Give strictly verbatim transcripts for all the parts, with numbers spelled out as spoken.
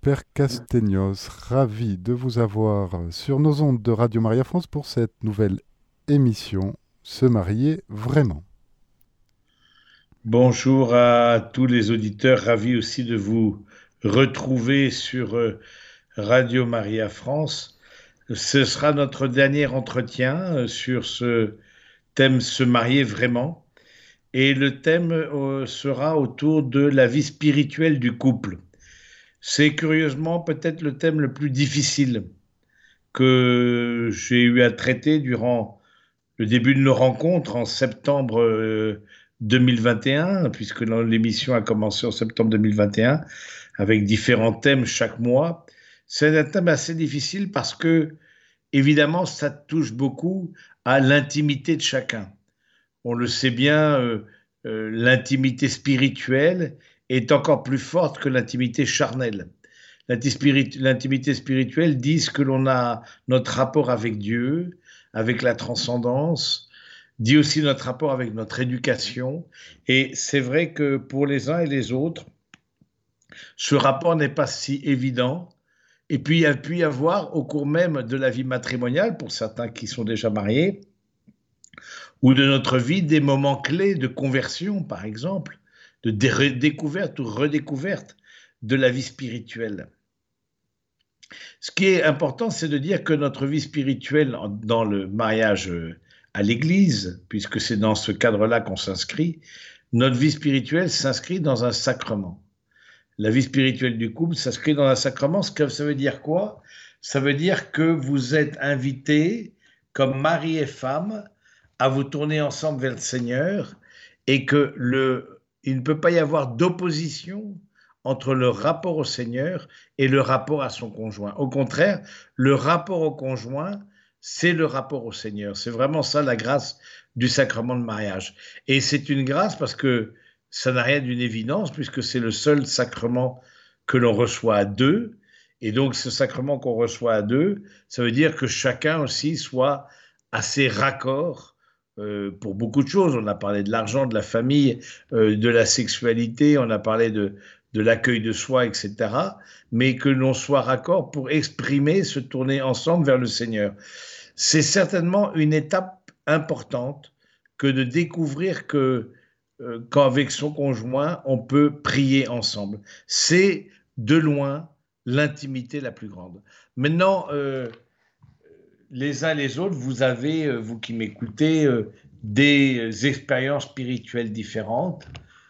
Père Castegnos, ravi de vous avoir sur nos ondes de Radio Maria France pour cette nouvelle émission Se marier vraiment. Bonjour à tous les auditeurs, ravi aussi de vous retrouver sur euh, Radio Maria France. Ce sera notre dernier entretien euh, sur ce thème Se marier vraiment. Et le thème euh, sera autour de la vie spirituelle du couple. C'est curieusement peut-être le thème le plus difficile que j'ai eu à traiter durant le début de nos rencontres en septembre euh, deux mille vingt et un, puisque l'émission a commencé en septembre deux mille vingt et un, avec différents thèmes chaque mois. C'est un thème assez difficile parce que, évidemment, ça touche beaucoup à l'intimité de chacun. On le sait bien, euh, euh, l'intimité spirituelle est encore plus forte que l'intimité charnelle. L'intimité spirituelle dit que l'on a notre rapport avec Dieu, avec la transcendance, dit aussi notre rapport avec notre éducation. Et c'est vrai que pour les uns et les autres, ce rapport n'est pas si évident. Et puis, il y a pu y avoir, au cours même de la vie matrimoniale, pour certains qui sont déjà mariés, ou de notre vie, des moments clés de conversion, par exemple, de découverte ou redécouverte de la vie spirituelle. Ce qui est important, c'est de dire que notre vie spirituelle dans le mariage à l'Église, puisque c'est dans ce cadre-là qu'on s'inscrit, notre vie spirituelle s'inscrit dans un sacrement. La vie spirituelle du couple s'inscrit dans un sacrement. Ce que ça veut dire quoi? Ça veut dire que vous êtes invités, comme mari et femme, à vous tourner ensemble vers le Seigneur et que le, il ne peut pas y avoir d'opposition entre le rapport au Seigneur et le rapport à son conjoint. Au contraire, le rapport au conjoint, c'est le rapport au Seigneur. C'est vraiment ça la grâce du sacrement de mariage. Et c'est une grâce parce que ça n'a rien d'une évidence, puisque c'est le seul sacrement que l'on reçoit à deux. Et donc, ce sacrement qu'on reçoit à deux, ça veut dire que chacun aussi soit assez raccord euh, pour beaucoup de choses. On a parlé de l'argent, de la famille, euh, de la sexualité, on a parlé de, de l'accueil de soi, et cetera. Mais que l'on soit raccord pour exprimer, se tourner ensemble vers le Seigneur. C'est certainement une étape importante que de découvrir que euh, qu'avec son conjoint, on peut prier ensemble. C'est de loin l'intimité la plus grande. Maintenant, euh, les uns les autres, vous avez, euh, vous qui m'écoutez, euh, des expériences spirituelles différentes.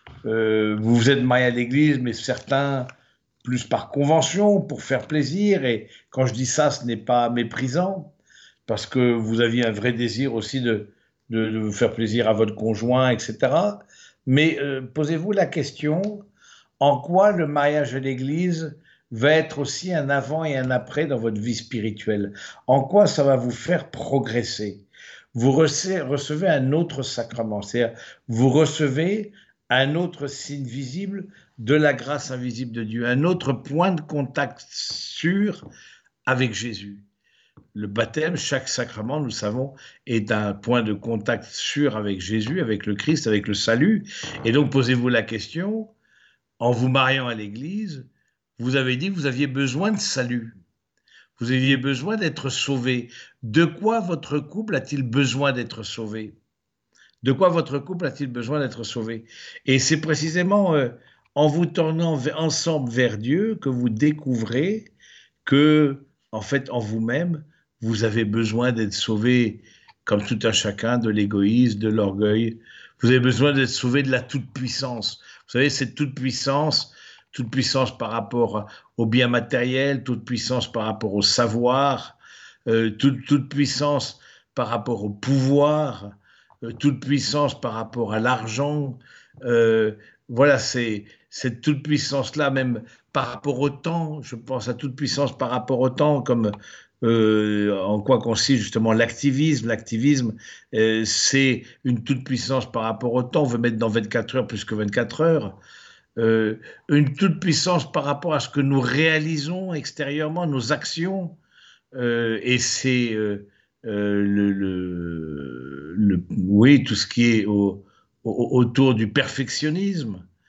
Euh, vous vous êtes marié à l'église, mais certains plus par convention, pour faire plaisir. Et quand je dis ça, ce n'est pas méprisant, parce que vous aviez un vrai désir aussi de, de, de faire plaisir à votre conjoint, et cetera. Mais euh, posez-vous la question, en quoi le mariage à l'église va être aussi un avant et un après dans votre vie spirituelle? En quoi ça va vous faire progresser? Vous recevez un autre sacrement, c'est-à-dire vous recevez un autre signe visible de la grâce invisible de Dieu, un autre point de contact sûr avec Jésus. Le baptême, chaque sacrement, nous le savons, est un point de contact sûr avec Jésus, avec le Christ, avec le salut. Et donc, posez-vous la question, en vous mariant à l'Église, vous avez dit que vous aviez besoin de salut. Vous aviez besoin d'être sauvé. De quoi votre couple a-t-il besoin d'être sauvé? De quoi votre couple a-t-il besoin d'être sauvé? Et c'est précisément euh, en vous tournant ensemble vers Dieu que vous découvrez que, en fait, en vous-même, vous avez besoin d'être sauvé, comme tout un chacun, de l'égoïsme, de l'orgueil. Vous avez besoin d'être sauvé de la toute-puissance. Vous savez, cette toute-puissance, toute puissance par rapport au bien matériel, toute puissance par rapport au savoir, euh, toute, toute puissance par rapport au pouvoir, euh, toute puissance par rapport à l'argent. Euh, voilà, c'est cette toute puissance-là, même par rapport au temps. Je pense à toute puissance par rapport au temps, comme euh, en quoi consiste justement l'activisme. L'activisme, euh, c'est une toute puissance par rapport au temps. On veut mettre dans vingt-quatre heures plus que vingt-quatre heures. Euh, une toute puissance par rapport à ce que nous réalisons extérieurement, nos actions. Euh, et c'est euh, euh, le, le, le, oui, tout ce qui est au, au, autour du perfectionnisme.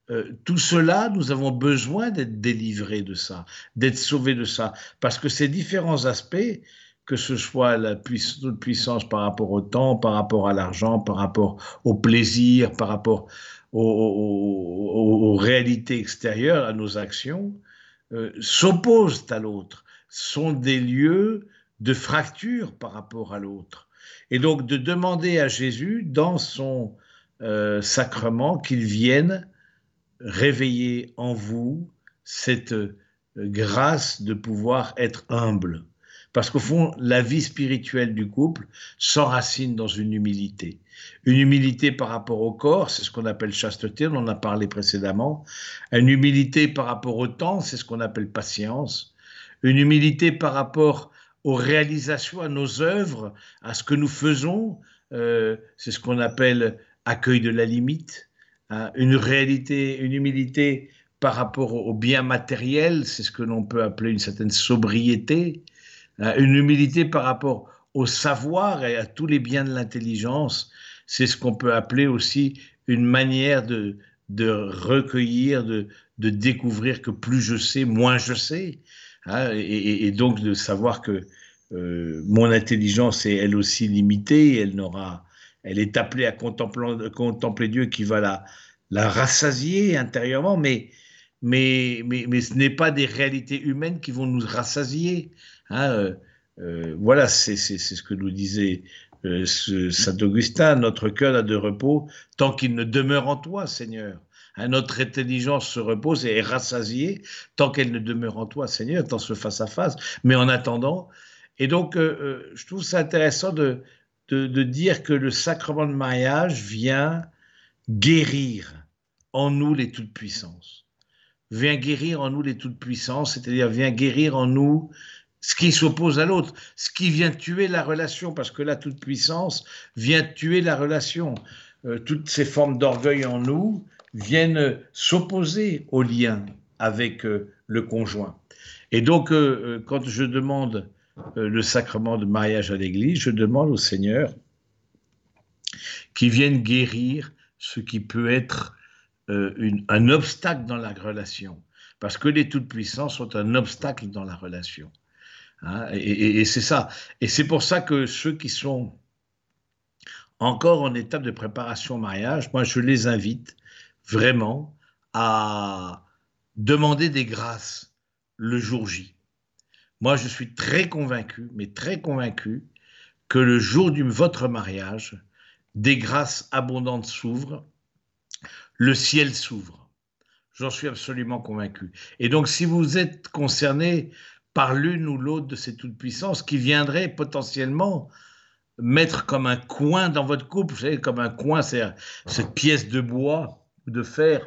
euh, tout cela, nous avons besoin d'être délivrés de ça, d'être sauvés de ça, parce que ces différents aspects, que ce soit la puissance, puissance par rapport au temps, par rapport à l'argent, par rapport au plaisir, par rapport aux, aux, aux réalités extérieures, à nos actions, euh, s'opposent à l'autre, sont des lieux de fracture par rapport à l'autre. Et donc de demander à Jésus, dans son euh, sacrement, qu'il vienne réveiller en vous cette euh, grâce de pouvoir être humble. Parce qu'au fond, la vie spirituelle du couple s'enracine dans une humilité. Une humilité par rapport au corps, c'est ce qu'on appelle chasteté, on en a parlé précédemment. Une humilité par rapport au temps, c'est ce qu'on appelle patience. Une humilité par rapport aux réalisations, à nos œuvres, à ce que nous faisons, euh, c'est ce qu'on appelle accueil de la limite. Hein, une réalité, une humilité par rapport au bien matériel, c'est ce que l'on peut appeler une certaine sobriété. Hein, une humilité par rapport au savoir et à tous les biens de l'intelligence, c'est ce qu'on peut appeler aussi une manière de, de recueillir, de, de découvrir que plus je sais, moins je sais. Hein, et, et donc de savoir que euh, mon intelligence est elle aussi limitée, elle n'aura, elle est appelée à contempler, contempler Dieu qui va la, la rassasier intérieurement, mais, mais, mais, mais ce n'est pas des réalités humaines qui vont nous rassasier. Hein, euh, euh, voilà, c'est ce que nous disait euh, saint Augustin, notre cœur n'a de repos tant qu'il ne demeure en toi, Seigneur. Hein, notre intelligence se repose et est rassasiée tant qu'elle ne demeure en toi, Seigneur, dans ce face-à-face. Mais en attendant, et donc euh, je trouve ça intéressant de, de, de dire que le sacrement de mariage vient guérir en nous les toutes-puissances. Vient guérir en nous les toutes-puissances, c'est-à-dire vient guérir en nous ce qui s'oppose à l'autre, ce qui vient tuer la relation, parce que la toute-puissance vient tuer la relation. Euh, toutes ces formes d'orgueil en nous viennent s'opposer au lien avec euh, le conjoint. Et donc, euh, quand je demande euh, le sacrement de mariage à l'Église, je demande au Seigneur qu'il vienne guérir ce qui peut être euh, une, un obstacle dans la relation, parce que les toutes-puissants sont un obstacle dans la relation. Hein, et, et, et c'est ça. Et c'est pour ça que ceux qui sont encore en étape de préparation au mariage, moi je les invite vraiment à demander des grâces le jour J. Moi je suis très convaincu, mais très convaincu, que le jour de votre mariage, des grâces abondantes s'ouvrent, le ciel s'ouvre. J'en suis absolument convaincu. Et donc si vous êtes concerné par l'une ou l'autre de ces toutes-puissances qui viendraient potentiellement mettre comme un coin dans votre couple, vous savez, comme un coin, c'est cette pièce de bois ou de fer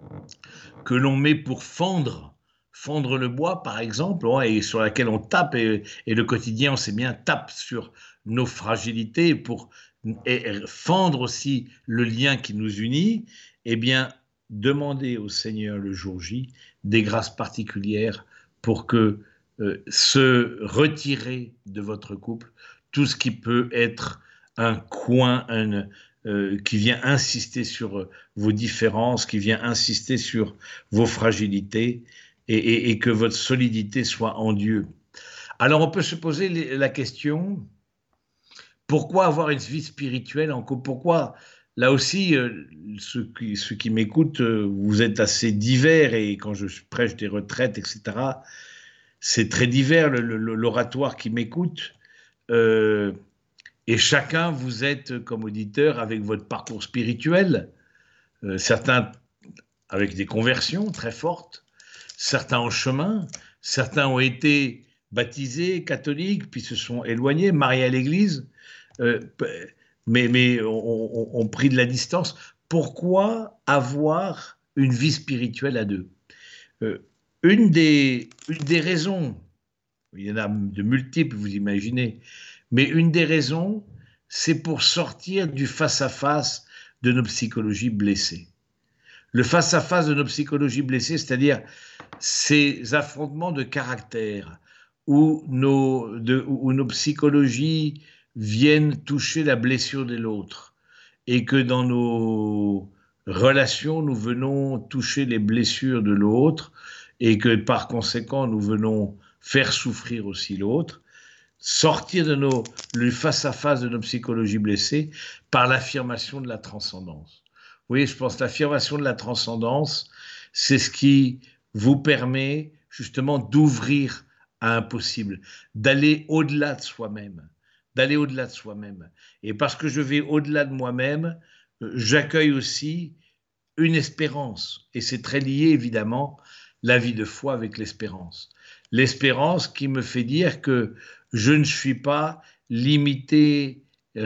que l'on met pour fendre, fendre le bois par exemple, et sur laquelle on tape, et, et le quotidien, on sait bien, tape sur nos fragilités pour et fendre aussi le lien qui nous unit, eh bien, demandez au Seigneur le jour J des grâces particulières pour que euh, se retirer de votre couple tout ce qui peut être un coin, un, euh, qui vient insister sur euh, vos différences, qui vient insister sur vos fragilités, et, et, et que votre solidité soit en Dieu. Alors on peut se poser les, la question, pourquoi avoir une vie spirituelle en couple? Pourquoi, là aussi, euh, ceux qui, ceux qui m'écoutent, euh, vous êtes assez divers, et quand je prêche des retraites, et cetera, c'est très divers l'oratoire qui m'écoute. Euh, et chacun, vous êtes comme auditeur avec votre parcours spirituel, euh, certains avec des conversions très fortes, certains en chemin, certains ont été baptisés catholiques, puis se sont éloignés, mariés à l'église, euh, mais, mais ont, ont pris de la distance. Pourquoi avoir une vie spirituelle à deux? euh, une, des, une des raisons, il y en a de multiples, vous imaginez, mais une des raisons, c'est pour sortir du face-à-face de nos psychologies blessées. Le face-à-face de nos psychologies blessées, c'est-à-dire ces affrontements de caractère où nos, de, où nos psychologies viennent toucher la blessure de l'autre, et que dans nos relation, nous venons toucher les blessures de l'autre et que par conséquent, nous venons faire souffrir aussi l'autre, sortir de nos, le face-à-face de nos psychologies blessées par l'affirmation de la transcendance. Vous voyez, je pense que l'affirmation de la transcendance, c'est ce qui vous permet justement d'ouvrir à un possible, d'aller au-delà de soi-même, d'aller au-delà de soi-même. Et parce que je vais au-delà de moi-même, j'accueille aussi une espérance. Et c'est très lié, évidemment, la vie de foi avec l'espérance. L'espérance qui me fait dire que je ne suis pas limité,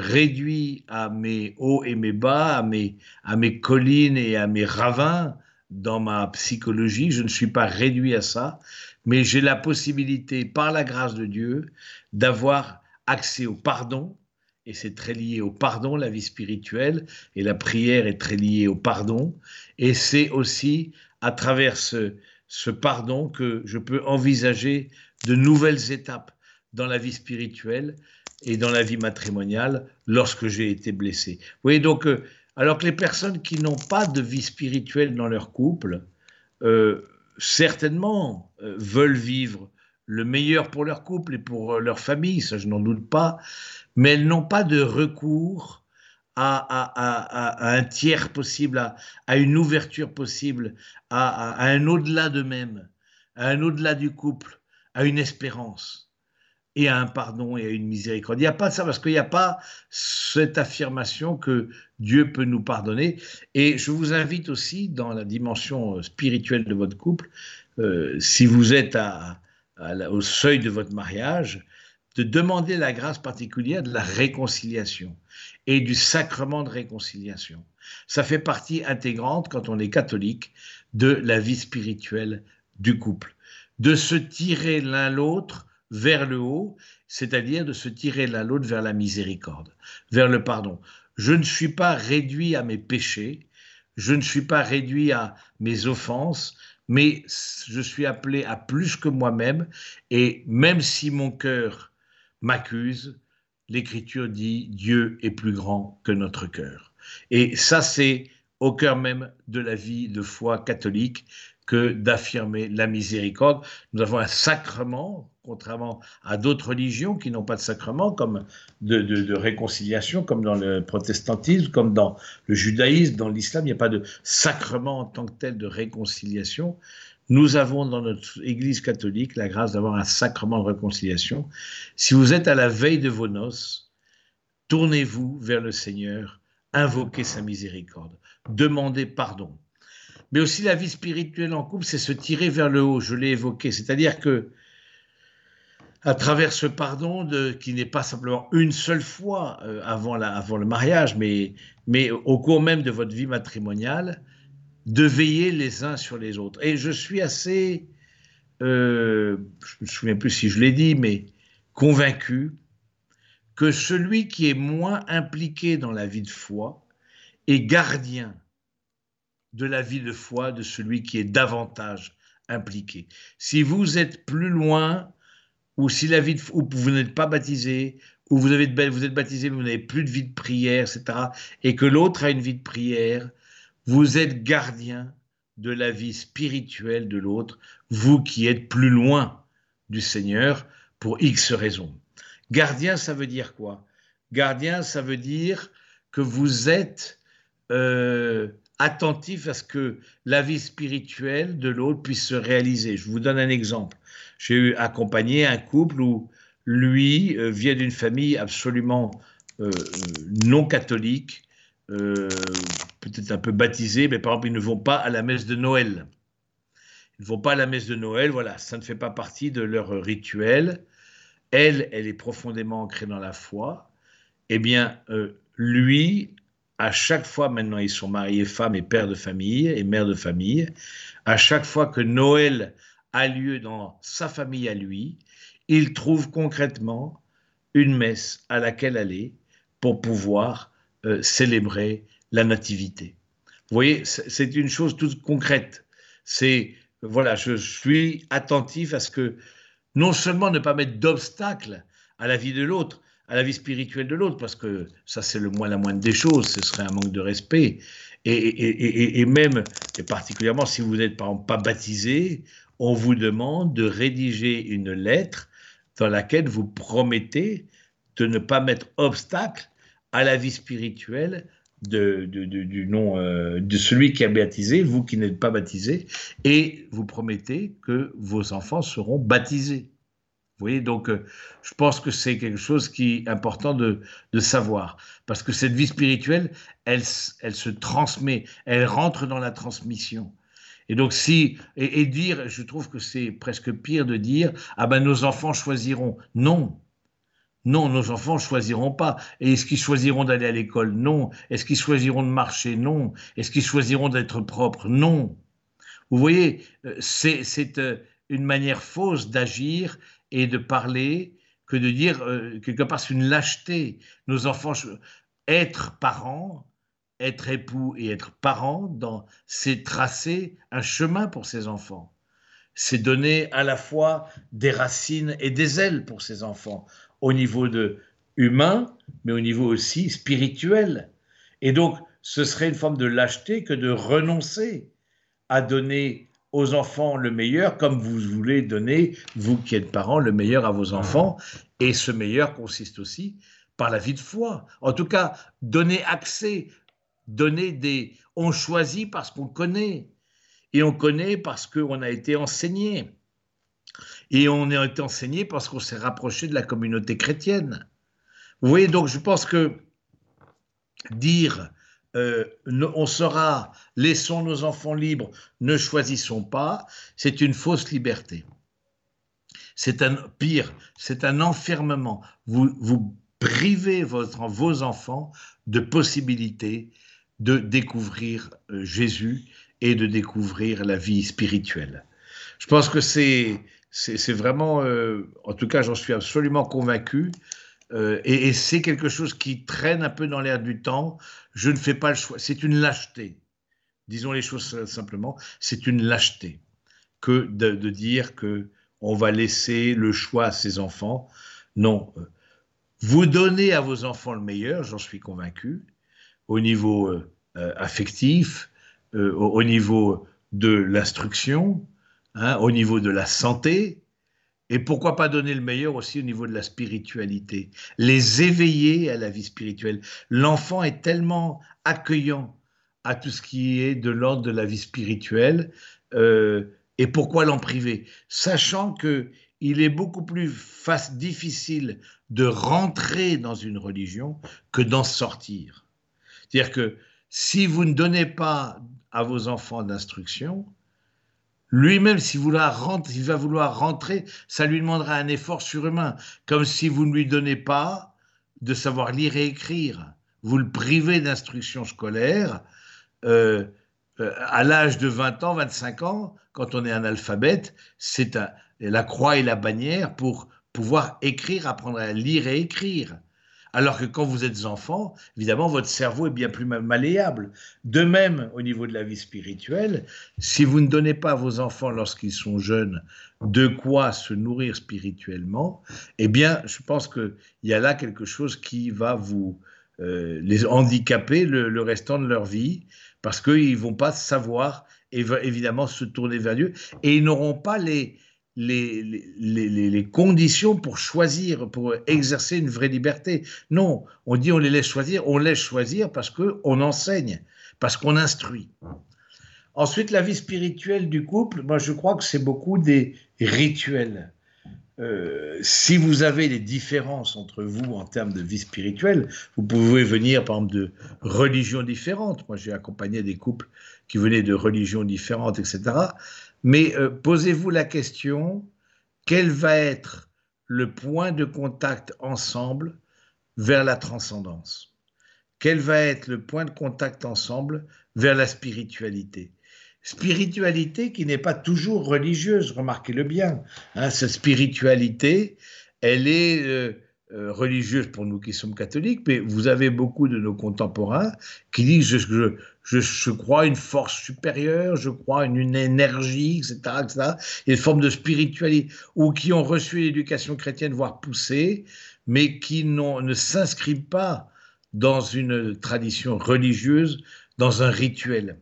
réduit à mes hauts et mes bas, à mes, à mes collines et à mes ravins dans ma psychologie. Je ne suis pas réduit à ça, mais j'ai la possibilité, par la grâce de Dieu, d'avoir accès au pardon. Et c'est très lié au pardon, la vie spirituelle, et la prière est très liée au pardon. Et c'est aussi à travers ce, ce pardon que je peux envisager de nouvelles étapes dans la vie spirituelle et dans la vie matrimoniale lorsque j'ai été blessé. Vous voyez, donc, euh, alors que les personnes qui n'ont pas de vie spirituelle dans leur couple, euh, certainement euh, veulent vivre le meilleur pour leur couple et pour euh, leur famille, ça je n'en doute pas, mais elles n'ont pas de recours à, à, à, à un tiers possible, à, à une ouverture possible, à, à, à un au-delà d'eux-mêmes, à un au-delà du couple, à une espérance et à un pardon et à une miséricorde. Il n'y a pas de ça parce qu'il n'y a pas cette affirmation que Dieu peut nous pardonner. Et je vous invite aussi dans la dimension spirituelle de votre couple, euh, si vous êtes à, à, au seuil de votre mariage, de demander la grâce particulière de la réconciliation et du sacrement de réconciliation. Ça fait partie intégrante, quand on est catholique, de la vie spirituelle du couple. De se tirer l'un l'autre vers le haut, c'est-à-dire de se tirer l'un l'autre vers la miséricorde, vers le pardon. Je ne suis pas réduit à mes péchés, je ne suis pas réduit à mes offenses, mais je suis appelé à plus que moi-même, et même si mon cœur m'accuse, l'Écriture dit « Dieu est plus grand que notre cœur ». Et ça, c'est au cœur même de la vie de foi catholique que d'affirmer la miséricorde. Nous avons un sacrement, contrairement à d'autres religions qui n'ont pas de sacrement, comme de, de, de réconciliation, comme dans le protestantisme, comme dans le judaïsme, dans l'islam, il n'y a pas de sacrement en tant que tel de réconciliation. Nous avons dans notre Église catholique la grâce d'avoir un sacrement de réconciliation. Si vous êtes à la veille de vos noces, tournez-vous vers le Seigneur, invoquez sa miséricorde, demandez pardon. Mais aussi la vie spirituelle en couple, c'est se tirer vers le haut, je l'ai évoqué. C'est-à-dire que, à travers ce pardon, de, qui n'est pas simplement une seule fois euh, avant, la, avant le mariage, mais, mais au cours même de votre vie matrimoniale, de veiller les uns sur les autres. Et je suis assez, euh, je ne me souviens plus si je l'ai dit, mais convaincu que celui qui est moins impliqué dans la vie de foi est gardien de la vie de foi de celui qui est davantage impliqué. Si vous êtes plus loin, ou si la vie de, ou vous n'êtes pas baptisé, ou vous, avez, vous êtes baptisé mais vous n'avez plus de vie de prière, et cetera, et que l'autre a une vie de prière, vous êtes gardien de la vie spirituelle de l'autre, vous qui êtes plus loin du Seigneur pour X raisons. Gardien, ça veut dire quoi? Gardien, ça veut dire que vous êtes euh, attentif à ce que la vie spirituelle de l'autre puisse se réaliser. Je vous donne un exemple. J'ai eu accompagné un couple où lui euh, vient d'une famille absolument euh, non catholique, euh, peut-être un peu baptisée, mais par exemple, ils ne vont pas à la messe de Noël. Ils ne vont pas à la messe de Noël, voilà, ça ne fait pas partie de leur rituel. Elle, elle est profondément ancrée dans la foi. Eh bien, euh, lui, à chaque fois, maintenant ils sont mariés, femme et père de famille et mère de famille, à chaque fois que Noël a lieu dans sa famille à lui, il trouve concrètement une messe à laquelle aller pour pouvoir euh, célébrer la nativité. Vous voyez, c'est une chose toute concrète. C'est, voilà, je suis attentif à ce que, non seulement ne pas mettre d'obstacles à la vie de l'autre, à la vie spirituelle de l'autre, parce que ça, c'est le moins la moindre des choses, ce serait un manque de respect. Et, et, et, et même, et particulièrement si vous n'êtes par exemple pas baptisé, on vous demande de rédiger une lettre dans laquelle vous promettez de ne pas mettre obstacle à la vie spirituelle de, de, de, du nom, euh, de celui qui a baptisé, vous qui n'êtes pas baptisé, et vous promettez que vos enfants seront baptisés. Vous voyez, donc euh, je pense que c'est quelque chose qui est important de, de savoir, parce que cette vie spirituelle, elle, elle se transmet, elle rentre dans la transmission. Et donc si, et, et dire, je trouve que c'est presque pire de dire, ah ben nos enfants choisiront. Non, non, nos enfants ne choisiront pas. Et est-ce qu'ils choisiront d'aller à l'école? Non. Est-ce qu'ils choisiront de marcher? Non. Est-ce qu'ils choisiront d'être propres? Non. Vous voyez, c'est, c'est une manière fausse d'agir et de parler que de dire, euh, quelque part, c'est une lâcheté. Nos enfants, être parents, être époux et être parents, dans, c'est tracer un chemin pour ses enfants. C'est donner à la fois des racines et des ailes pour ses enfants, au niveau de humain, mais au niveau aussi spirituel. Et donc, ce serait une forme de lâcheté que de renoncer à donner aux enfants le meilleur, comme vous voulez donner, vous qui êtes parents, le meilleur à vos enfants. Et ce meilleur consiste aussi par la vie de foi. En tout cas, donner accès, donner des... On choisit parce qu'on connaît. Et on connaît parce qu'on a été enseigné. Et on a été enseigné parce qu'on s'est rapproché de la communauté chrétienne. Vous voyez, donc je pense que dire euh, on sera, laissons nos enfants libres, ne choisissons pas, c'est une fausse liberté. C'est un pire, c'est un enfermement. Vous, vous privez votre, vos enfants de possibilités de découvrir euh, Jésus et de découvrir la vie spirituelle. Je pense que c'est, c'est, c'est vraiment, euh, en tout cas j'en suis absolument convaincu, euh, et, et c'est quelque chose qui traîne un peu dans l'air du temps. Je ne fais pas le choix, c'est une lâcheté. Disons les choses simplement, c'est une lâcheté que de, de dire qu'on va laisser le choix à ses enfants. Non, vous donnez à vos enfants le meilleur, j'en suis convaincu, au niveau euh, affectif, euh, au, au niveau de l'instruction, hein, au niveau de la santé, et pourquoi pas donner le meilleur aussi au niveau de la spiritualité, les éveiller à la vie spirituelle. L'enfant est tellement accueillant à tout ce qui est de l'ordre de la vie spirituelle, euh, et pourquoi l'en priver? Sachant qu'il est beaucoup plus face, difficile de rentrer dans une religion que d'en sortir. C'est-à-dire que si vous ne donnez pas à vos enfants d'instruction, lui-même, s'il si va vouloir rentrer, ça lui demandera un effort surhumain, comme si vous ne lui donnez pas de savoir lire et écrire. Vous le privez d'instruction scolaire, euh, euh, à l'âge de vingt ans, vingt-cinq ans, quand on est analphabète, c'est un, la croix et la bannière pour pouvoir écrire, apprendre à lire et écrire. Alors que quand vous êtes enfant, évidemment, votre cerveau est bien plus malléable. De même, au niveau de la vie spirituelle, si vous ne donnez pas à vos enfants, lorsqu'ils sont jeunes, de quoi se nourrir spirituellement, eh bien, je pense qu'il y a là quelque chose qui va vous euh, les handicaper le, le restant de leur vie, parce qu'ils ne vont pas savoir, évidemment, se tourner vers Dieu, et ils n'auront pas les... Les, les, les, les conditions pour choisir, pour exercer une vraie liberté. Non, on dit on les laisse choisir, on laisse choisir parce qu'on enseigne, parce qu'on instruit. Ensuite, la vie spirituelle du couple, moi je crois que c'est beaucoup des rituels. Euh, si vous avez des différences entre vous en termes de vie spirituelle, vous pouvez venir par exemple de religions différentes. Moi j'ai accompagné des couples qui venaient de religions différentes, et cetera. Mais euh, posez-vous la question, quel va être le point de contact ensemble vers la transcendance? Quel va être le point de contact ensemble vers la spiritualité? Spiritualité qui n'est pas toujours religieuse, remarquez-le bien. Hein, cette spiritualité, elle est euh, euh, religieuse pour nous qui sommes catholiques, mais vous avez beaucoup de nos contemporains qui disent je, je, je, je crois une force supérieure, je crois une, une énergie, et cetera, et cetera. Il y a une forme de spiritualité, ou qui ont reçu l'éducation chrétienne, voire poussée, mais qui ne s'inscrivent pas dans une tradition religieuse, dans un rituel.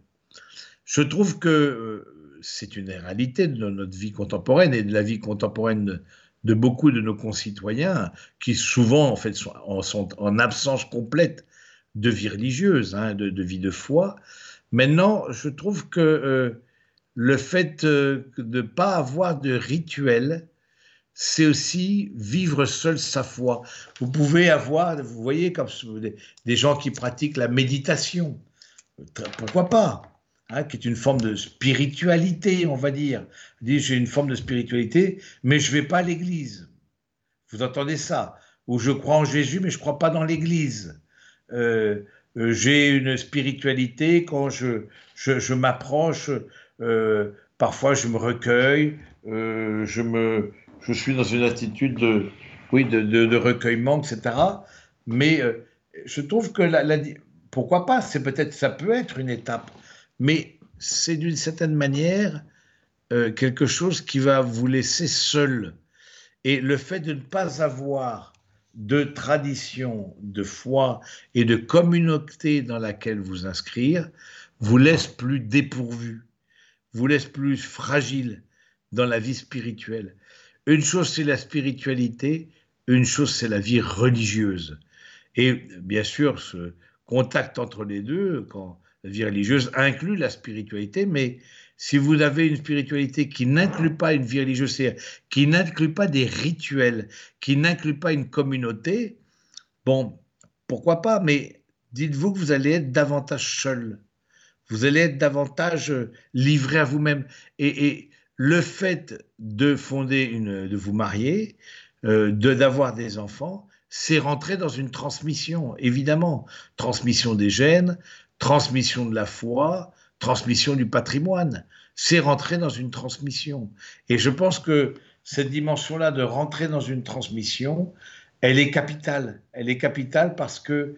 Je trouve que euh, c'est une réalité de notre vie contemporaine et de la vie contemporaine de, de beaucoup de nos concitoyens qui souvent en fait sont en, sont en absence complète de vie religieuse, hein, de, de vie de foi. Maintenant, je trouve que euh, le fait euh, de ne pas avoir de rituel, c'est aussi vivre seul sa foi. Vous pouvez avoir, vous voyez, comme des, des gens qui pratiquent la méditation, pourquoi pas, hein, qui est une forme de spiritualité, on va dire. J'ai une forme de spiritualité, mais je ne vais pas à l'église. Vous entendez ça? Ou je crois en Jésus, mais je ne crois pas dans l'église. Euh, euh, j'ai une spiritualité quand je, je, je m'approche, euh, parfois je me recueille, euh, je, me, je suis dans une attitude de, oui, de, de, de recueillement, et cetera. Mais euh, je trouve que la, la, pourquoi pas, c'est peut-être, ça peut être une étape, mais c'est d'une certaine manière euh, quelque chose qui va vous laisser seul. Et le fait de ne pas avoir de tradition, de foi et de communauté dans laquelle vous inscrire, vous laisse plus dépourvu, vous laisse plus fragile dans la vie spirituelle. Une chose, c'est la spiritualité, une chose, c'est la vie religieuse. Et bien sûr, ce contact entre les deux, quand la vie religieuse inclut la spiritualité, mais si vous avez une spiritualité qui n'inclut pas une vie religieuse, c'est-à-dire qui n'inclut pas des rituels, qui n'inclut pas une communauté, bon, pourquoi pas, mais dites-vous que vous allez être davantage seul, vous allez être davantage livré à vous-même. Et, et le fait de fonder une, de vous marier, euh, de d'avoir des enfants, c'est rentrer dans une transmission, évidemment. Transmission des gènes, transmission de la foi, transmission du patrimoine. C'est rentrer dans une transmission. Et je pense que cette dimension-là de rentrer dans une transmission, elle est capitale. Elle est capitale parce que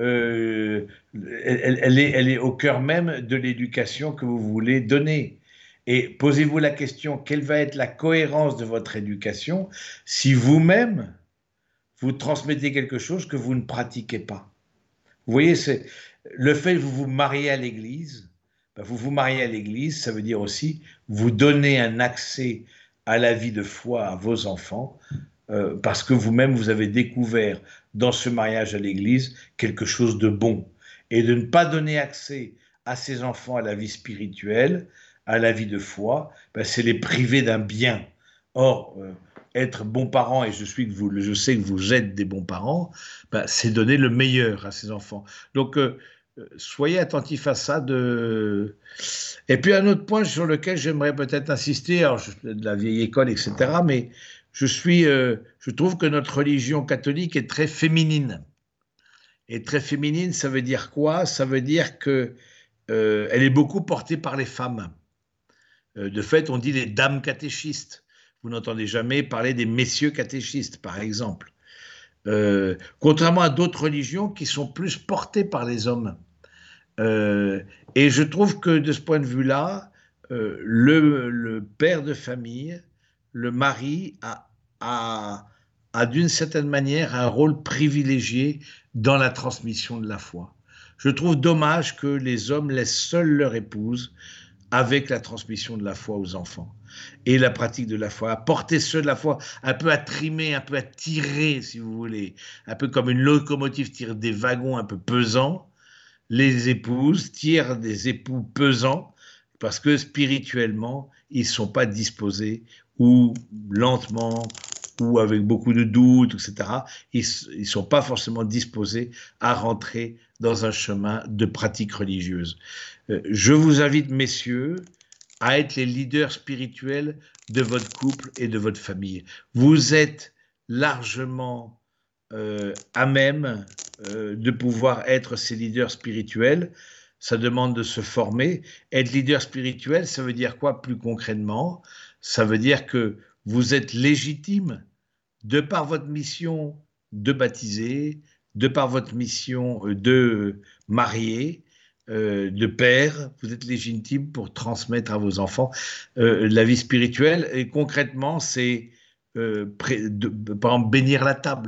euh, elle, elle, est, elle est au cœur même de l'éducation que vous voulez donner. Et posez-vous la question, quelle va être la cohérence de votre éducation si vous-même, vous transmettez quelque chose que vous ne pratiquez pas. Vous voyez, c'est le fait que vous vous mariez à l'église, ben vous vous mariez à l'église, ça veut dire aussi vous donner un accès à la vie de foi à vos enfants, euh, parce que vous-même, vous avez découvert dans ce mariage à l'église quelque chose de bon. Et de ne pas donner accès à ces enfants à la vie spirituelle, à la vie de foi, ben c'est les priver d'un bien. Or, euh, être bon parent, et je, suis que vous, je sais que vous êtes des bons parents, ben, c'est donner le meilleur à ses enfants. Donc, euh, soyez attentifs à ça. De... Et puis, un autre point sur lequel j'aimerais peut-être insister, alors je suis de la vieille école, et cetera, mais je, suis, euh, je trouve que notre religion catholique est très féminine. Et très féminine, ça veut dire quoi? Ça veut dire qu'elle euh, est beaucoup portée par les femmes. Euh, de fait, on dit les dames catéchistes. Vous n'entendez jamais parler des messieurs catéchistes, par exemple. Euh, contrairement à d'autres religions qui sont plus portées par les hommes. Euh, et je trouve que de ce point de vue-là, euh, le, le père de famille, le mari, a, a, a d'une certaine manière un rôle privilégié dans la transmission de la foi. Je trouve dommage que les hommes laissent seuls leur épouse avec la transmission de la foi aux enfants et la pratique de la foi, à porter ceux de la foi, un peu à trimer, un peu à tirer, si vous voulez, un peu comme une locomotive tire des wagons un peu pesants, les épouses tirent des époux pesants parce que spirituellement, ils ne sont pas disposés, ou lentement, ou avec beaucoup de doutes, et cetera, ils ne sont pas forcément disposés à rentrer dans un chemin de pratique religieuse. Je vous invite, messieurs, à être les leaders spirituels de votre couple et de votre famille. Vous êtes largement euh, à même euh, de pouvoir être ces leaders spirituels. Ça demande de se former. Être leader spirituel, ça veut dire quoi plus concrètement? Ça veut dire que vous êtes légitime de par votre mission de baptiser, de par votre mission de marier, euh, de père, vous êtes légitime pour transmettre à vos enfants euh, la vie spirituelle. Et concrètement, c'est, euh, de, par exemple, bénir la table.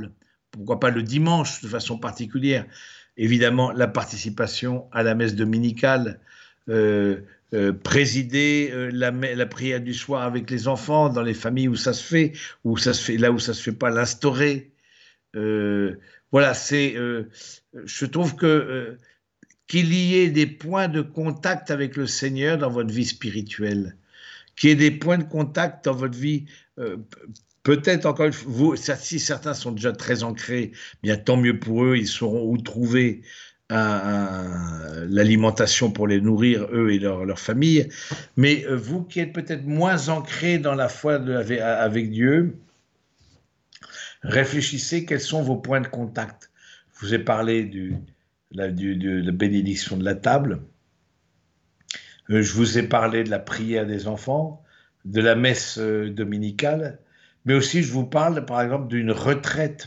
pourquoi pas le dimanche de façon particulière. Évidemment, la participation à la messe dominicale, euh, euh, présider euh, la, la prière du soir avec les enfants dans les familles où ça se fait, où ça se fait là où ça se fait pas, l'instaurer. Euh, voilà, c'est. Euh, je trouve que euh, qu'il y ait des points de contact avec le Seigneur dans votre vie spirituelle, qu'il y ait des points de contact dans votre vie. Euh, Peut-être encore une fois, vous, si certains sont déjà très ancrés, bien tant mieux pour eux, ils sauront où trouver l'alimentation pour les nourrir, eux et leur, leur famille. Mais euh, vous qui êtes peut-être moins ancrés dans la foi de, avec, avec Dieu, réfléchissez quels sont vos points de contact. Je vous ai parlé du, la, du, de la bénédiction de la table. Euh, je vous ai parlé de la prière des enfants, de la messe euh, dominicale. Mais aussi, je vous parle, par exemple, d'une retraite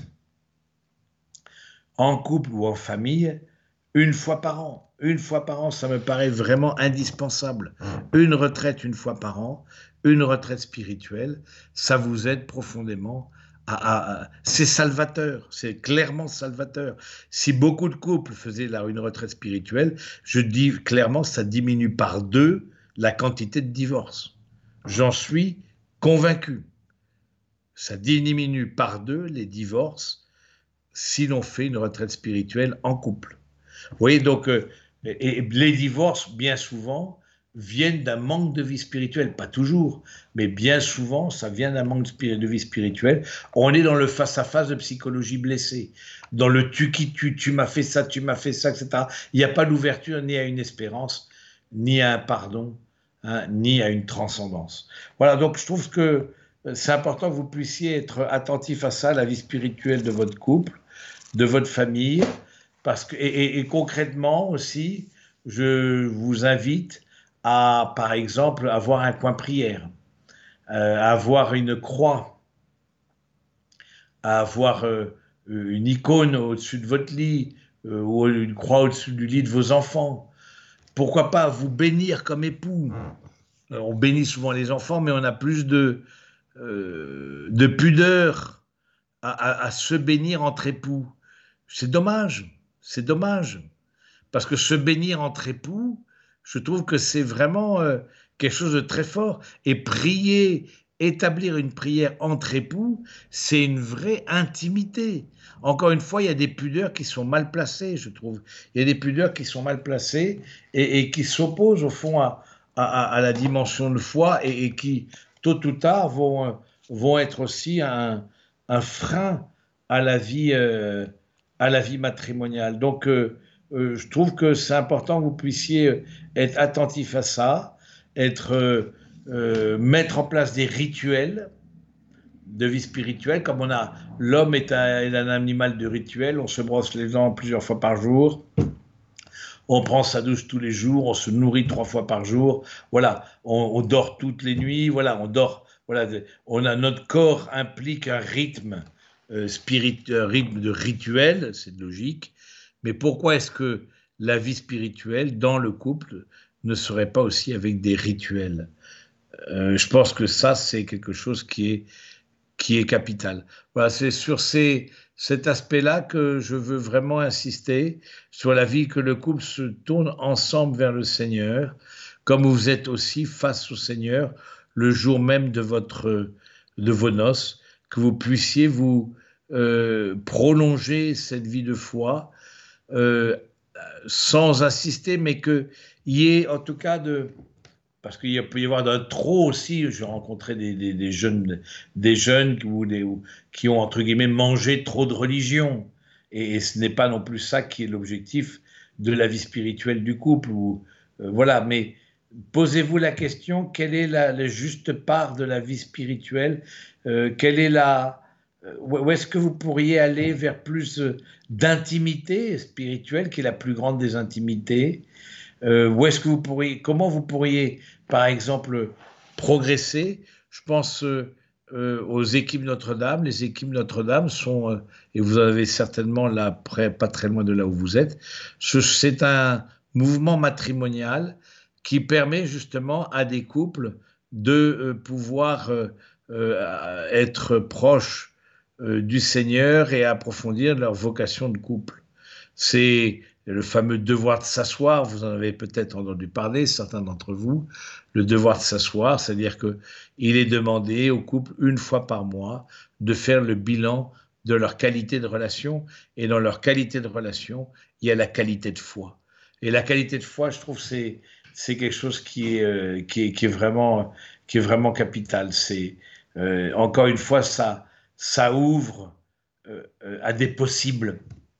en couple ou en famille, une fois par an. Une fois par an, ça me paraît vraiment indispensable. Une retraite une fois par an, une retraite spirituelle, ça vous aide profondément. À, à, à... C'est salvateur, c'est clairement salvateur. Si beaucoup de couples faisaient là une retraite spirituelle, je dis clairement, ça diminue par deux la quantité de divorces. J'en suis convaincu. Ça diminue par deux les divorces si l'on fait une retraite spirituelle en couple. Vous voyez, donc, euh, et, et les divorces, bien souvent, viennent d'un manque de vie spirituelle. Pas toujours, mais bien souvent, ça vient d'un manque de vie spirituelle. On est dans le face-à-face de psychologie blessée, dans le tu qui tu, tu m'as fait ça, tu m'as fait ça, et cetera. Il n'y a pas d'ouverture ni à une espérance, ni à un pardon, hein, ni à une transcendance. Voilà, donc je trouve que c'est important que vous puissiez être attentif à ça, la vie spirituelle de votre couple, de votre famille, parce que, et, et, et concrètement aussi, je vous invite à, par exemple, avoir un coin prière, euh, à avoir une croix, à avoir euh, une icône au-dessus de votre lit, euh, ou une croix au-dessus du lit de vos enfants. Pourquoi pas vous bénir comme époux? Alors, on bénit souvent les enfants, mais on a plus de, euh, de pudeur à, à, à se bénir entre époux. C'est dommage, c'est dommage. Parce que se bénir entre époux, je trouve que c'est vraiment euh, quelque chose de très fort. Et prier, établir une prière entre époux, c'est une vraie intimité. Encore une fois, il y a des pudeurs qui sont mal placées, je trouve. Il y a des pudeurs qui sont mal placées et, et qui s'opposent au fond à, à, à la dimension de foi et, et qui, tôt ou tard, vont, vont être aussi un, un frein à la vie, euh, à la vie matrimoniale. Donc, euh, euh, je trouve que c'est important que vous puissiez être attentif à ça, être, euh, euh, mettre en place des rituels de vie spirituelle, comme on a, l'homme est un, est un animal de rituel, on se brosse les dents plusieurs fois par jour, on prend sa douche tous les jours, on se nourrit trois fois par jour, voilà, on, on dort toutes les nuits, voilà, on dort, voilà, on a, notre corps implique un rythme, euh, spirit, un rythme de rituel, c'est logique, mais pourquoi est-ce que la vie spirituelle dans le couple ne serait pas aussi avec des rituels? euh, Je pense que ça, c'est quelque chose qui est, qui est capital. Voilà, c'est sur ces, cet aspect-là que je veux vraiment insister, sur la vie que le couple se tourne ensemble vers le Seigneur, comme vous êtes aussi face au Seigneur le jour même de, votre, de vos noces, que vous puissiez vous euh, prolonger cette vie de foi, euh, sans insister, mais qu'il y ait en tout cas de... Parce qu'il peut y avoir d'un trop aussi, j'ai rencontré des, des, des jeunes, des jeunes ou des, ou, qui ont, entre guillemets, mangé trop de religion. Et, et ce n'est pas non plus ça qui est l'objectif de la vie spirituelle du couple. Ou, euh, voilà, mais posez-vous la question, quelle est la, la juste part de la vie spirituelle? euh, Quelle est la... Où est-ce que vous pourriez aller vers plus d'intimité spirituelle, qui est la plus grande des intimités? euh, Où est-ce que vous pourriez, comment vous pourriez, par exemple, progresser? Je pense euh, euh, aux équipes Notre-Dame. Les équipes Notre-Dame sont, euh, et vous avez certainement là, près, pas très loin de là où vous êtes, c'est un mouvement matrimonial qui permet justement à des couples de euh, pouvoir euh, euh, être proches euh, du Seigneur et à approfondir leur vocation de couple. C'est le fameux devoir de s'asseoir, vous en avez peut-être entendu parler, certains d'entre vous, le devoir de s'asseoir, c'est-à-dire qu'il est demandé au couple une fois par mois de faire le bilan de leur qualité de relation, et dans leur qualité de relation, il y a la qualité de foi. Et la qualité de foi, je trouve, c'est c'est quelque chose qui est, euh, qui est, qui est vraiment, qui est vraiment capital. C'est, euh, encore une fois, ça, ça ouvre euh, à des possibles,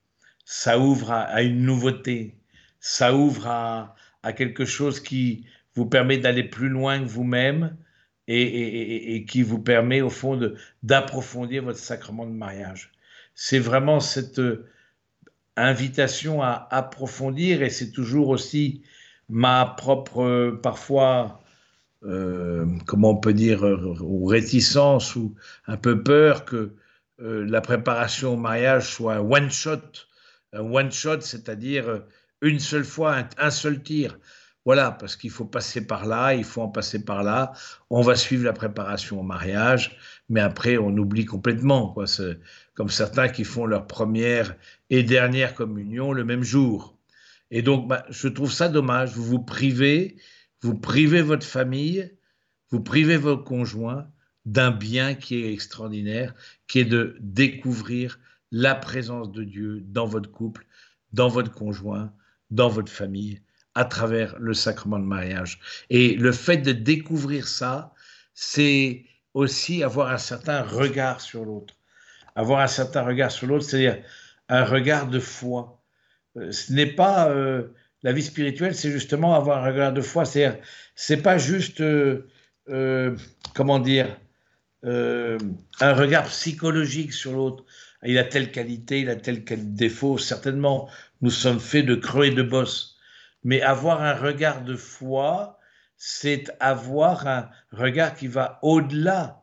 ça ouvre à, à une nouveauté, ça ouvre à, à quelque chose qui vous permet d'aller plus loin que vous-même et, et, et, et qui vous permet au fond de, d'approfondir votre sacrement de mariage. C'est vraiment cette euh, invitation à approfondir, et c'est toujours aussi ma propre, euh, parfois, euh, comment on peut dire, euh, ou réticence ou un peu peur que euh, la préparation au mariage soit un one-shot. Un one-shot, c'est-à-dire euh, une seule fois, un, un seul tir. Voilà, parce qu'il faut passer par là, il faut en passer par là. On va suivre la préparation au mariage, mais après, on oublie complètement, quoi. C'est comme certains qui font leur première et dernière communion le même jour. Et donc, bah, je trouve ça dommage. Vous vous privez, vous privez votre famille, vous privez vos conjoints d'un bien qui est extraordinaire, qui est de découvrir la présence de Dieu dans votre couple, dans votre conjoint, dans votre famille, à travers le sacrement de mariage. Et le fait de découvrir ça, c'est aussi avoir un certain regard sur l'autre. Avoir un certain regard sur l'autre, c'est-à-dire un regard de foi. Ce n'est pas euh, la vie spirituelle, c'est justement avoir un regard de foi. C'est-à-dire, c'est pas juste, euh, euh, comment dire, euh, un regard psychologique sur l'autre. Il a telle qualité, il a tel défaut. Certainement, nous sommes faits de creux et de bosses. Mais avoir un regard de foi, c'est avoir un regard qui va au-delà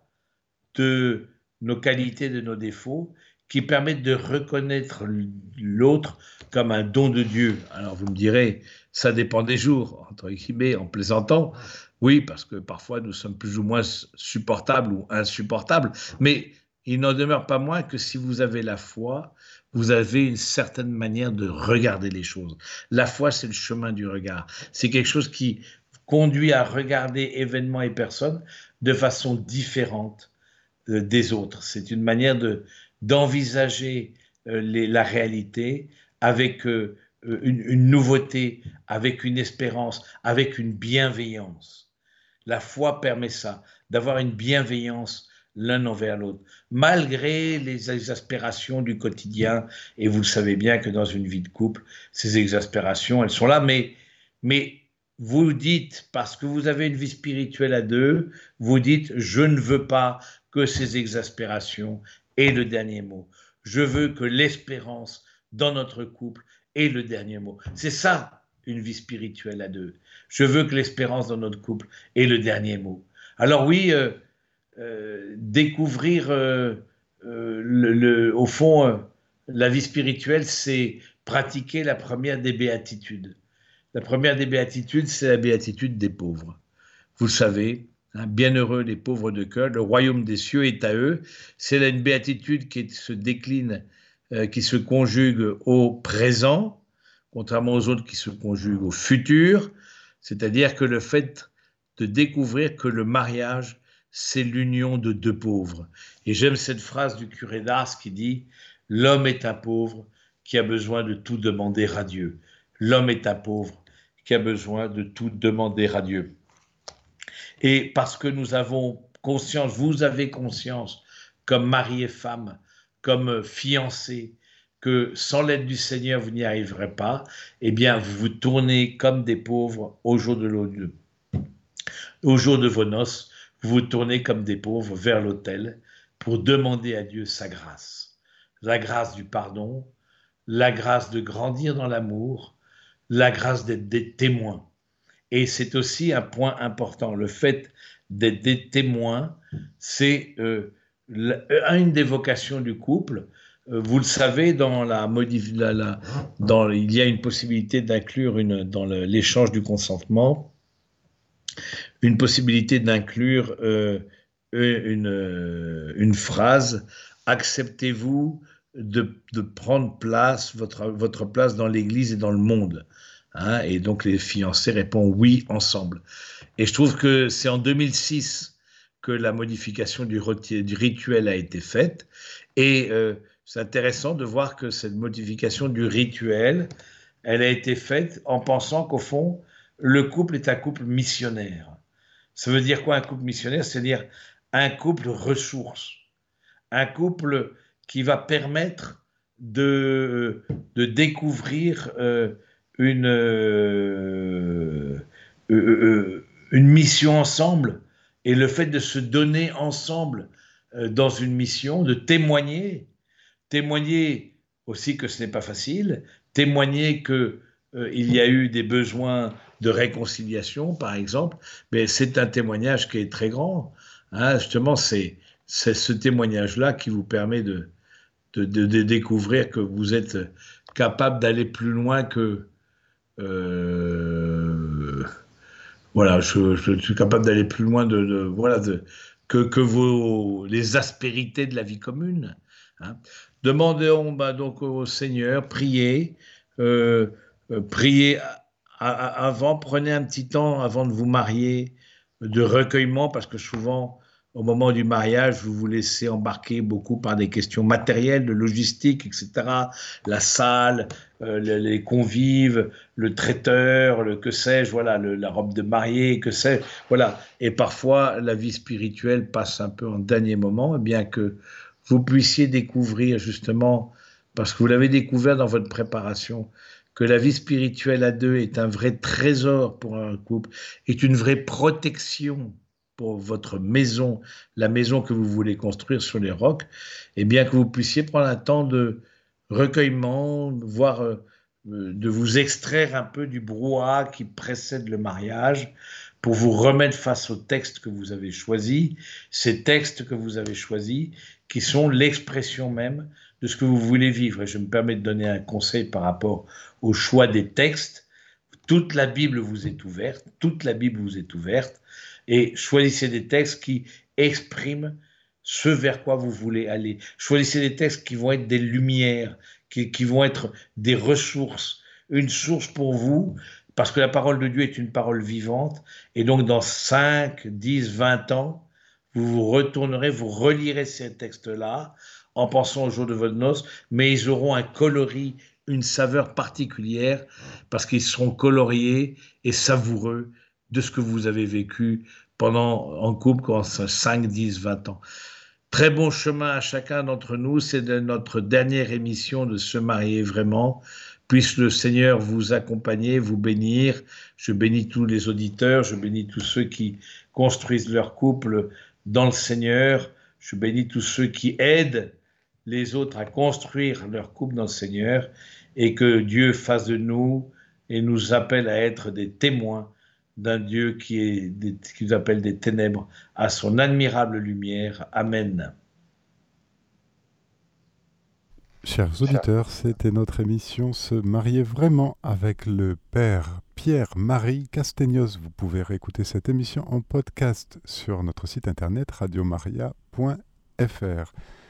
de nos qualités, de nos défauts, qui permettent de reconnaître l'autre comme un don de Dieu. Alors vous me direz, ça dépend des jours, entre guillemets, en plaisantant. Oui, parce que parfois nous sommes plus ou moins supportables ou insupportables, mais il n'en demeure pas moins que si vous avez la foi, vous avez une certaine manière de regarder les choses. La foi, c'est le chemin du regard. C'est quelque chose qui conduit à regarder événements et personnes de façon différente des autres. C'est une manière de, d'envisager euh, les, la réalité avec euh, une, une nouveauté, avec une espérance, avec une bienveillance. La foi permet ça, d'avoir une bienveillance l'un envers l'autre, malgré les exaspérations du quotidien. Et vous le savez bien que dans une vie de couple, ces exaspérations, elles sont là, mais, mais vous dites, parce que vous avez une vie spirituelle à deux, vous dites, je ne veux pas que ces exaspérations aient le dernier mot. Je veux que l'espérance dans notre couple ait le dernier mot. C'est ça, une vie spirituelle à deux. Je veux que l'espérance dans notre couple ait le dernier mot. Alors oui, euh, euh, découvrir, euh, euh, le, le, au fond, euh, la vie spirituelle, c'est pratiquer la première des béatitudes. La première des béatitudes, c'est la béatitude des pauvres. Vous le savez, hein, bienheureux les pauvres de cœur, le royaume des cieux est à eux. C'est là une béatitude qui se décline, euh, qui se conjugue au présent, contrairement aux autres qui se conjuguent au futur. C'est-à-dire que le fait de découvrir que le mariage, c'est l'union de deux pauvres. Et j'aime cette phrase du curé d'Ars qui dit « L'homme est un pauvre qui a besoin de tout demander à Dieu. L'homme est un pauvre qui a besoin de tout demander à Dieu. » Et parce que nous avons conscience, vous avez conscience, comme mari et femme, comme fiancés, que sans l'aide du Seigneur, vous n'y arriverez pas, eh bien, vous vous tournez comme des pauvres au jour de l'audieu. Au jour de vos noces, vous vous tournez comme des pauvres vers l'autel pour demander à Dieu sa grâce. La grâce du pardon, la grâce de grandir dans l'amour, la grâce d'être des témoins. Et c'est aussi un point important, le fait d'être des témoins, c'est euh, une des vocations du couple. Euh, vous le savez, dans la, modif- la, la dans, il y a une possibilité d'inclure une, dans le, l'échange du consentement, une possibilité d'inclure euh, une, une phrase « acceptez-vous de, de prendre place, votre, votre place dans l'Église et dans le monde, hein? Et donc les fiancés répondent oui ensemble. Et je trouve que c'est en deux mille six que la modification du, du rituel a été faite. Et euh, c'est intéressant de voir que cette modification du rituel, elle a été faite en pensant qu'au fond, le couple est un couple missionnaire. Ça veut dire quoi un couple missionnaire? C'est-à-dire un couple ressource, un couple qui va permettre de, de découvrir euh, une, euh, euh, euh, une mission ensemble, et le fait de se donner ensemble euh, dans une mission, de témoigner, témoigner aussi que ce n'est pas facile, témoigner que euh, il y a eu des besoins de réconciliation, par exemple, mais c'est un témoignage qui est très grand. Hein, justement, c'est, c'est ce témoignage-là qui vous permet de, de, de, de découvrir que vous êtes capable d'aller plus loin que... Euh, voilà, je, je suis capable d'aller plus loin de, de voilà de, que, que vos, les aspérités de la vie commune. Hein. Demandons bah, donc au Seigneur, priez, euh, euh, priez à, à, avant, prenez un petit temps avant de vous marier, de recueillement, parce que souvent, au moment du mariage, vous vous laissez embarquer beaucoup par des questions matérielles, de logistique, et cetera. La salle, euh, les convives, le traiteur, le que sais-je, voilà, le, la robe de mariée, que sais-je, voilà. Et parfois, la vie spirituelle passe un peu en dernier moment, bien que vous puissiez découvrir justement, parce que vous l'avez découvert dans votre préparation, que la vie spirituelle à deux est un vrai trésor pour un couple, est une vraie protection pour votre maison, la maison que vous voulez construire sur les rocs, et bien que vous puissiez prendre un temps de recueillement, voire euh, de vous extraire un peu du brouhaha qui précède le mariage, pour vous remettre face aux textes que vous avez choisis, ces textes que vous avez choisis, qui sont l'expression même de ce que vous voulez vivre. Et je me permets de donner un conseil par rapport au choix des textes. Toute la Bible vous est ouverte, toute la Bible vous est ouverte, et choisissez des textes qui expriment ce vers quoi vous voulez aller. Choisissez des textes qui vont être des lumières, qui, qui vont être des ressources, une source pour vous, parce que la parole de Dieu est une parole vivante, et donc dans cinq, dix, vingt ans, vous vous retournerez, vous relirez ces textes-là en pensant au jour de votre noce, mais ils auront un coloris, une saveur particulière, parce qu'ils seront coloriés et savoureux de ce que vous avez vécu pendant, en couple pendant cinq, dix, vingt ans. Très bon chemin à chacun d'entre nous, c'est de notre dernière émission de Se marier vraiment. Puisse le Seigneur vous accompagner, vous bénir. Je bénis tous les auditeurs, je bénis tous ceux qui construisent leur couple dans le Seigneur. Je bénis tous ceux qui aident les autres à construire leur couple dans le Seigneur, et que Dieu fasse de nous et nous appelle à être des témoins d'un Dieu qui, est des, qui nous appelle des ténèbres à son admirable lumière. Amen. Chers auditeurs, c'était notre émission Se marier vraiment avec le Père Pierre-Marie Castegnos. Vous pouvez réécouter cette émission en podcast sur notre site internet radio maria point f r.